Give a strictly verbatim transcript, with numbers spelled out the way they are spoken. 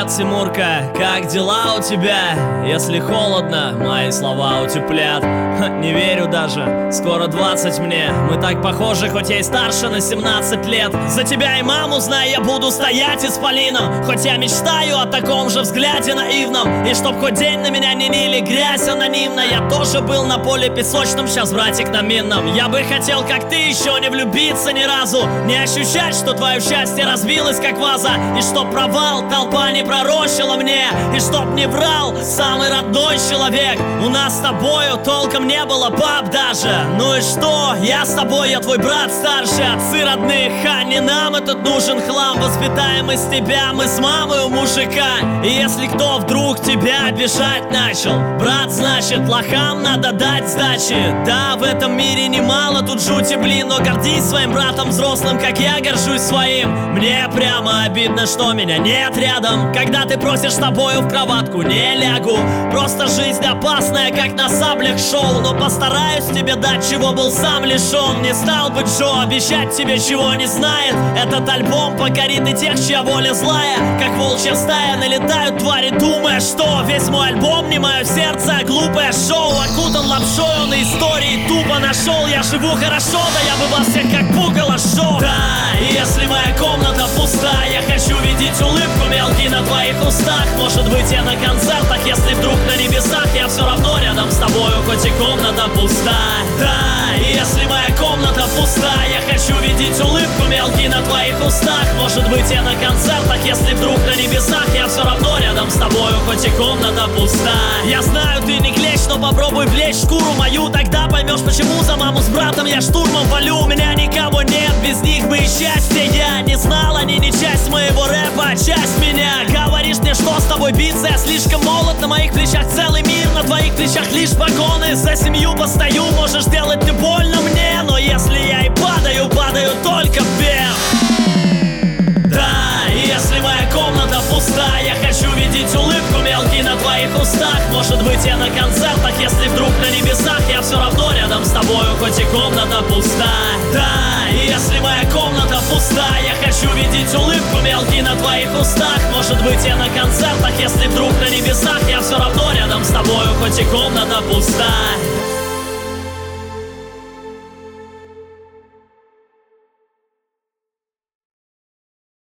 Привет, Тимурка, как дела у тебя? Если холодно, мои слова утеплят. Ха, не верю даже, скоро двадцать мне. Мы так похожи, хоть я и старше на семнадцать лет. За тебя и маму, знай, я буду стоять исполином. Хоть я мечтаю о таком же взгляде наивном. И чтоб хоть день на меня не лили грязь анонимно. Я тоже был на поле песочном, сейчас братик на минном. Я бы хотел, как ты, еще не влюбиться ни разу. Не ощущать, что твое счастье разбилось как ваза. И чтоб провал толпа не пророчила мне. И чтоб не врал самый родной человек. У нас с тобою толком не было баб даже. Ну и что? Я с тобой, я твой брат старший. Отцы родных, а не нам этот нужен хлам. Воспитаем из тебя мы с мамой у мужика. И если кто вдруг тебя обижать начал, брат, значит, лохам надо дать сдачи. Да, в этом мире немало тут жути, блин. Но гордись своим братом взрослым, как я горжусь своим. Мне прямо обидно, что меня нет рядом. Когда ты просишь с тобою в кроватку, не лягу. Просто жизнь опасная, как на саблях шел. Но постараюсь тебе дать, чего был сам лишен. Не стал бы Джо обещать тебе, чего не знает. Этот альбом покорит и тех, чья воля злая. Как волчья стая налетают твари, думая, что весь мой альбом не мое сердце, а глупое шоу. Окутан лапшой, он и истории тупо нашел. Я живу хорошо, да я бы вас всех как пугало шоу. Да, и если моя комната пуста, я хочу видеть улыбку мелкий на твоих устах. Может быть, я на концертах, если вдруг на небесах. Я все равно рядом с тобою, хоть и комната пуста. Да, и если моя комната пуста, я хочу видеть улыбку мелкий на твоих устах. Может быть, я на концертах, если вдруг на небесах. Я все равно рядом с тобою, хоть и комната пуста. Я знаю, ты не клещ, но попробуй влечь шкуру мою. Тогда поймешь, почему за маму с братом я штурмом валю. У меня никого нет, без них бы и счастье. Я не знал, они не часть моего рэпа, а часть меня. Говоришь мне, что с тобой биться, я слишком молод. На моих плечах целый мир, на твоих плечах лишь погоны. За семью постою, можешь делать ты больно мне. Но если я и падаю, падаю только вверх. Да, и если моя комната пуста, я хочу видеть улыбку мелкий на твоих устах. Может быть, я на концертах, если вдруг на небесах. Я все равно рядом с тобою, хоть и комната пуста. Да, и если моя комната пуста, я хочу видеть улыбку мелкий на твоих устах. Может быть, я на концертах, если вдруг на небесах. Я все равно рядом с тобою, хоть и комната пуста.